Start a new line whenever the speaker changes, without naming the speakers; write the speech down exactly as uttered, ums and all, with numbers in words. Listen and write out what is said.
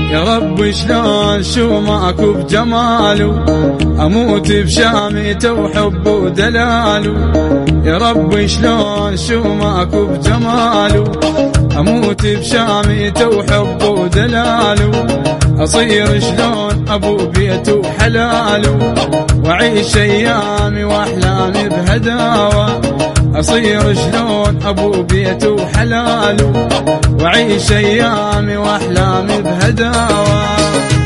يا رب شلون شو ماكو بجماله، اموت بشامته وحبه ودلاله. يا رب شلون شو ماكو بجماله، اموت بشامته وحبه ودلاله. اصير شلون ابو بيته وحلاله، واعيش ايامي واحلامي بهداوه. اصير شلون ابو بيته وحلاله، واعيش ايامي واحلامي بهداوه.